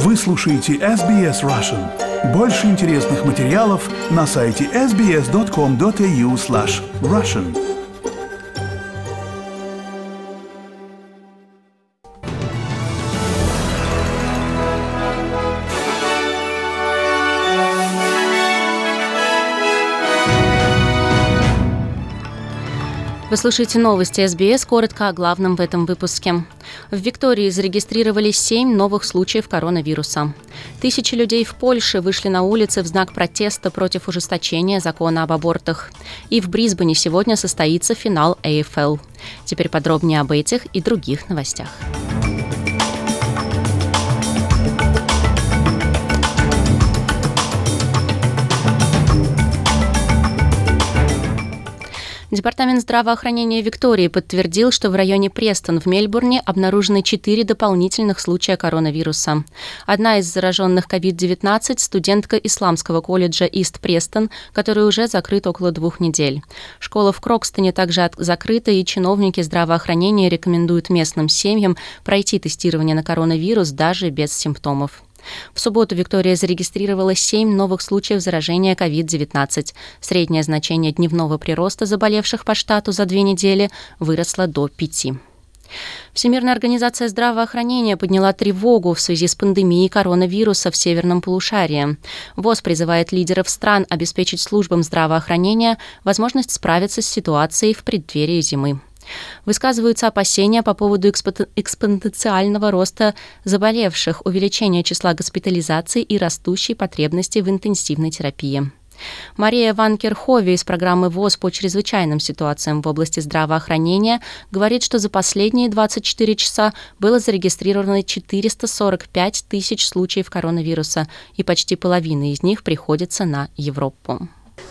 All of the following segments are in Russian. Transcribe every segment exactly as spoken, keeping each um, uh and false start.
Вы слушаете эс би эс Russian. Больше интересных материалов на сайте эс би эс точка ком точка эй ю слэш Russian. Вы слушаете новости эс би эс, коротко о главном в этом выпуске. В Виктории зарегистрировали семь новых случаев коронавируса. Тысячи людей в Польше вышли на улицы в знак протеста против ужесточения закона об абортах. И в Брисбене сегодня состоится финал эй эф эл. Теперь подробнее об этих и других новостях. Департамент здравоохранения Виктории подтвердил, что в районе Престон в Мельбурне обнаружены четыре дополнительных случая коронавируса. Одна из зараженных ковид девятнадцать – студентка Исламского колледжа Ист Престон, который уже закрыт около двух недель. Школа в Крокстоне также от- закрыта, и чиновники здравоохранения рекомендуют местным семьям пройти тестирование на коронавирус даже без симптомов. В субботу Виктория зарегистрировала семь новых случаев заражения ковид девятнадцать. Среднее значение дневного прироста заболевших по штату за две недели выросло до пяти. Всемирная организация здравоохранения подняла тревогу в связи с пандемией коронавируса в северном полушарии. ВОЗ призывает лидеров стран обеспечить службам здравоохранения возможность справиться с ситуацией в преддверии зимы. Высказываются опасения по поводу экспо- экспоненциального роста заболевших, увеличения числа госпитализаций и растущей потребности в интенсивной терапии. Мария Ван-Керхове из программы ВОЗ по чрезвычайным ситуациям в области здравоохранения говорит, что за последние двадцать четыре часа было зарегистрировано четыреста сорок пять тысяч случаев коронавируса, и почти половина из них приходится на Европу.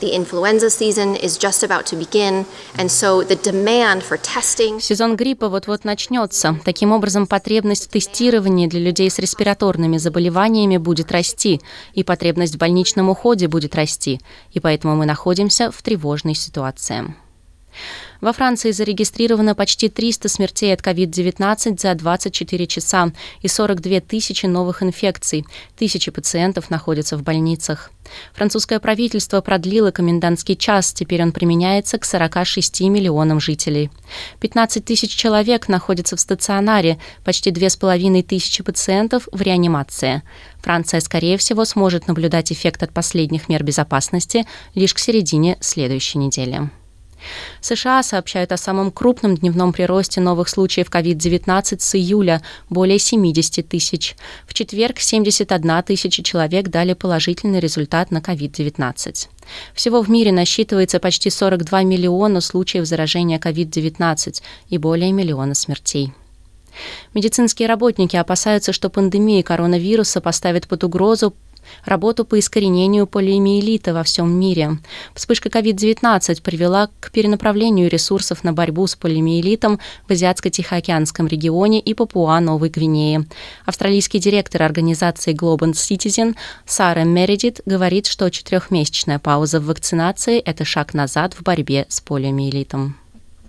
Сезон гриппа вот-вот начнется. Таким образом, потребность в тестировании для людей с респираторными заболеваниями будет расти, и потребность в больничном уходе будет расти, и поэтому мы находимся в тревожной ситуации. Во Франции зарегистрировано почти триста смертей от ковид девятнадцать за двадцать четыре часа и сорок две тысячи новых инфекций. Тысячи пациентов находятся в больницах. Французское правительство продлило комендантский час, теперь он применяется к сорока шести миллионам жителей. пятнадцать тысяч человек находятся в стационаре, почти две с половиной тысячи пациентов в реанимации. Франция, скорее всего, сможет наблюдать эффект от последних мер безопасности лишь к середине следующей недели. США сообщают о самом крупном дневном приросте новых случаев ковид девятнадцать с июля – более семьдесят тысяч. В четверг семьдесят одна тысяча человек дали положительный результат на ковид девятнадцать. Всего в мире насчитывается почти сорок два миллиона случаев заражения ковид девятнадцать и более миллиона смертей. Медицинские работники опасаются, что пандемия коронавируса поставит под угрозу работу по искоренению полиомиелита во всем мире. Вспышка ковид девятнадцать привела к перенаправлению ресурсов на борьбу с полиомиелитом в Азиатско-Тихоокеанском регионе и Папуа-Новой Гвинее. Австралийский директор организации Global Citizen Сара Мередит говорит, что четырехмесячная пауза в вакцинации – это шаг назад в борьбе с полиомиелитом.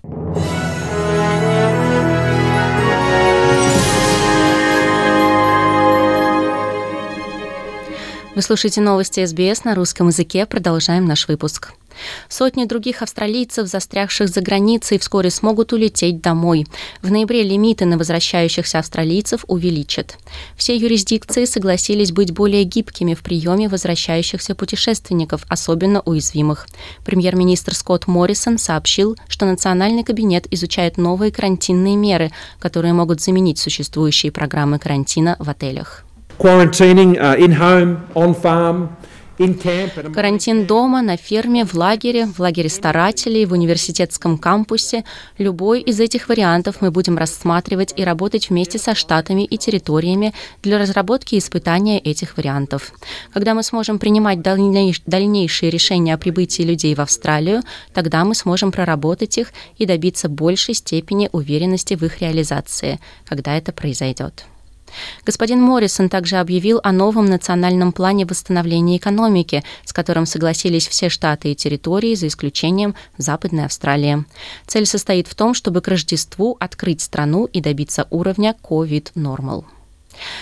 Вы слушаете новости эс би эс на русском языке. Продолжаем наш выпуск. Сотни других австралийцев, застрявших за границей, вскоре смогут улететь домой. В ноябре лимиты на возвращающихся австралийцев увеличат. Все юрисдикции согласились быть более гибкими в приеме возвращающихся путешественников, особенно уязвимых. Премьер-министр Скотт Моррисон сообщил, что Национальный кабинет изучает новые карантинные меры, которые могут заменить существующие программы карантина в отелях. Quarantining uh, in home, on farm, in camp. Карантин дома, на ферме, в лагере, в лагере старателей, в университетском кампусе. Любой из этих вариантов мы будем рассматривать и работать вместе со штатами и территориями для разработки и испытания этих вариантов. Когда мы сможем принимать дальнейш- дальнейшие решения о прибытии людей в Австралию, тогда мы сможем проработать их и добиться большей степени уверенности в их реализации, когда это произойдет. Господин Моррисон также объявил о новом национальном плане восстановления экономики, с которым согласились все штаты и территории, за исключением Западной Австралии. Цель состоит в том, чтобы к Рождеству открыть страну и добиться уровня ковид-нормал.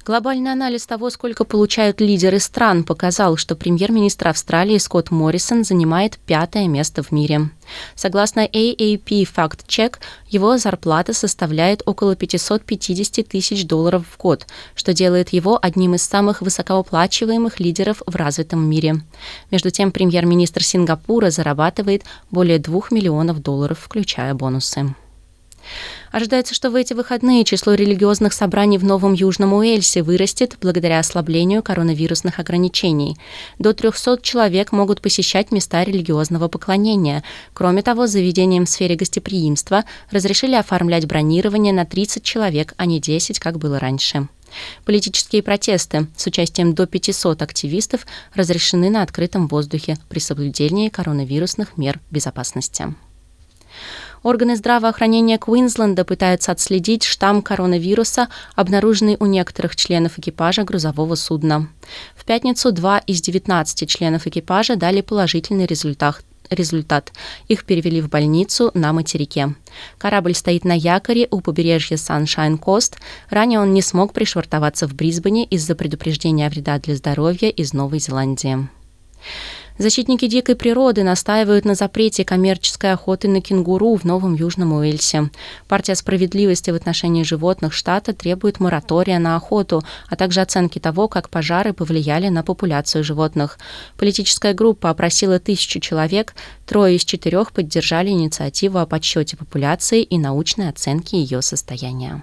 Глобальный анализ того, сколько получают лидеры стран, показал, что премьер-министр Австралии Скотт Моррисон занимает пятое место в мире. Согласно эй эй пи Fact Check, его зарплата составляет около пятьсот пятьдесят тысяч долларов в год, что делает его одним из самых высокооплачиваемых лидеров в развитом мире. Между тем, премьер-министр Сингапура зарабатывает более двух миллионов долларов, включая бонусы. Ожидается, что в эти выходные число религиозных собраний в Новом Южном Уэльсе вырастет благодаря ослаблению коронавирусных ограничений. До трехсот человек могут посещать места религиозного поклонения. Кроме того, заведениям в сфере гостеприимства разрешили оформлять бронирование на тридцать человек, а не десять, как было раньше. Политические протесты с участием до пятисот активистов разрешены на открытом воздухе при соблюдении коронавирусных мер безопасности. Органы здравоохранения Квинсленда пытаются отследить штамм коронавируса, обнаруженный у некоторых членов экипажа грузового судна. В пятницу два из девятнадцати членов экипажа дали положительный результат. Результат. Их перевели в больницу на материке. Корабль стоит на якоре у побережья Саншайн-Кост. Ранее он не смог пришвартоваться в Брисбене из-за предупреждения о вреда для здоровья из Новой Зеландии. Защитники дикой природы настаивают на запрете коммерческой охоты на кенгуру в Новом Южном Уэльсе. Партия справедливости в отношении животных штата требует моратория на охоту, а также оценки того, как пожары повлияли на популяцию животных. Политическая группа опросила тысячу человек, трое из четырех поддержали инициативу о подсчете популяции и научной оценке ее состояния.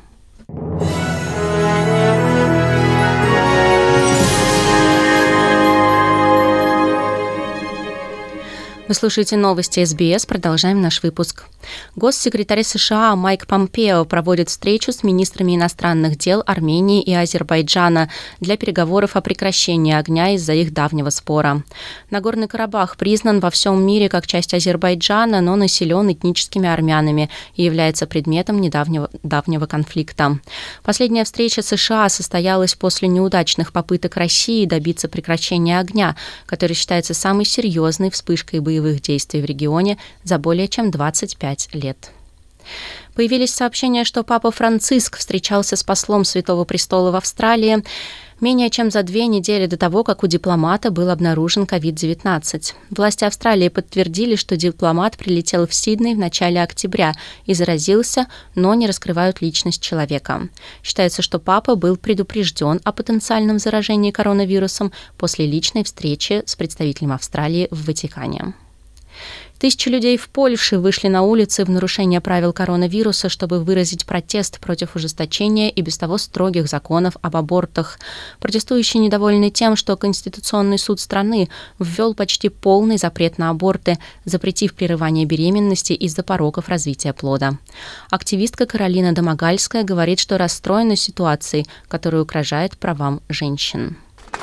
Вы слушаете новости эс би эс. Продолжаем наш выпуск. Госсекретарь США Майк Помпео проводит встречу с министрами иностранных дел Армении и Азербайджана для переговоров о прекращении огня из-за их давнего спора. Нагорный Карабах признан во всем мире как часть Азербайджана, но населен этническими армянами и является предметом недавнего давнего конфликта. Последняя встреча США состоялась после неудачных попыток России добиться прекращения огня, который считается самой серьезной вспышкой боевых действий в регионе за более чем двадцать пять лет. Появились сообщения, что папа Франциск встречался с послом Святого Престола в Австралии менее чем за две недели до того, как у дипломата был обнаружен ковид девятнадцать. Власти Австралии подтвердили, что дипломат прилетел в Сидней в начале октября и заразился, но не раскрывают личность человека. Считается, что папа был предупрежден о потенциальном заражении коронавирусом после личной встречи с представителем Австралии в Ватикане. Тысячи людей в Польше вышли на улицы в нарушение правил коронавируса, чтобы выразить протест против ужесточения и без того строгих законов об абортах. Протестующие недовольны тем, что Конституционный суд страны ввел почти полный запрет на аборты, запретив прерывание беременности из-за пороков развития плода. Активистка Каролина Домогальская говорит, что расстроена ситуацией, которая угрожает правам женщин.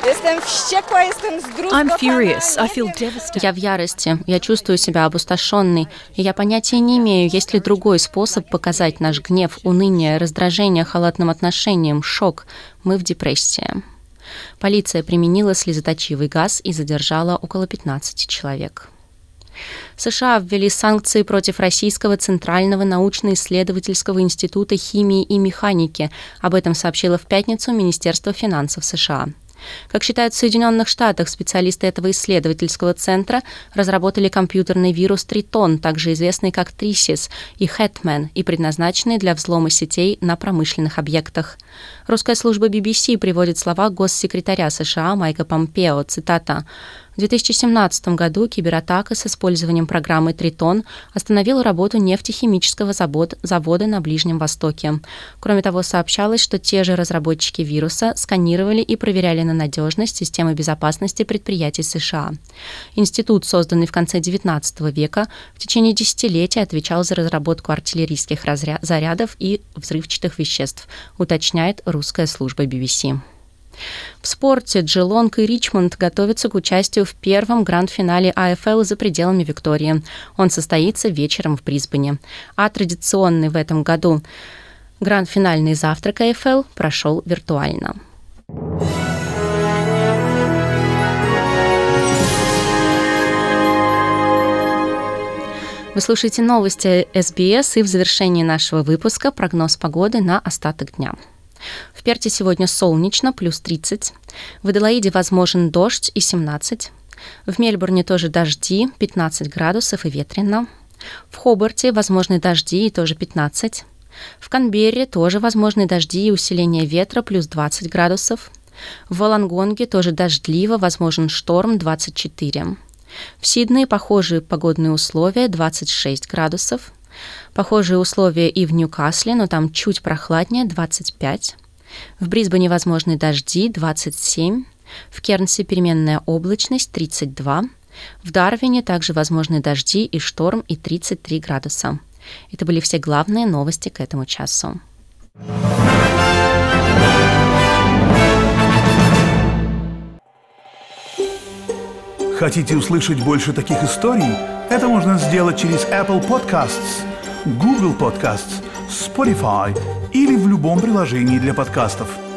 Я в ярости, я чувствую себя опустошенной, и я понятия не имею, есть ли другой способ показать наш гнев, уныние, раздражение халатным отношением, шок. Мы в депрессии. Полиция применила слезоточивый газ и задержала около пятнадцати человек. США ввели санкции против Российского Центрального научно-исследовательского института химии и механики. Об этом сообщило в пятницу Министерство финансов США. Как считают в Соединенных Штатах, специалисты этого исследовательского центра разработали компьютерный вирус Тритон, также известный как Трисис, и Хэтмен, и предназначенный для взлома сетей на промышленных объектах. Русская служба би би си приводит слова госсекретаря США Майка Помпео, цитата: «В две тысячи семнадцатом году кибератака с использованием программы «Тритон» остановила работу нефтехимического завода на Ближнем Востоке. Кроме того, сообщалось, что те же разработчики вируса сканировали и проверяли на надежность системы безопасности предприятий США. Институт, созданный в конце девятнадцатого века, в течение десятилетий отвечал за разработку артиллерийских разря- зарядов и взрывчатых веществ», уточняет русская служба би би си. В спорте Джелонг и Ричмонд готовятся к участию в первом гранд-финале а эф эл за пределами Виктории. Он состоится вечером в Брисбене. А традиционный в этом году гранд-финальный завтрак а эф эл прошел виртуально. Вы слушаете новости эс би эс, и в завершении нашего выпуска прогноз погоды на остаток дня. В Перте сегодня солнечно, плюс тридцать. В Аделаиде возможен дождь и семнадцать. В Мельбурне тоже дожди, пятнадцать градусов и ветрено. В Хобарте возможны дожди и тоже пятнадцать. В Канберре тоже возможны дожди и усиление ветра, плюс двадцать градусов. В Волонгонге тоже дождливо, возможен шторм, двадцать четыре. В Сиднее похожие погодные условия, двадцать шесть градусов. Похожие условия и в Ньюкасле, но там чуть прохладнее, двадцать пять. В Брисбене возможны дожди, двадцать семь. В Кернсе переменная облачность, тридцать два. В Дарвине также возможны дожди и шторм, и тридцать три градуса. Это были все главные новости к этому часу. Хотите услышать больше таких историй? Это можно сделать через Apple Podcasts, Google Podcasts, Spotify или в любом приложении для подкастов.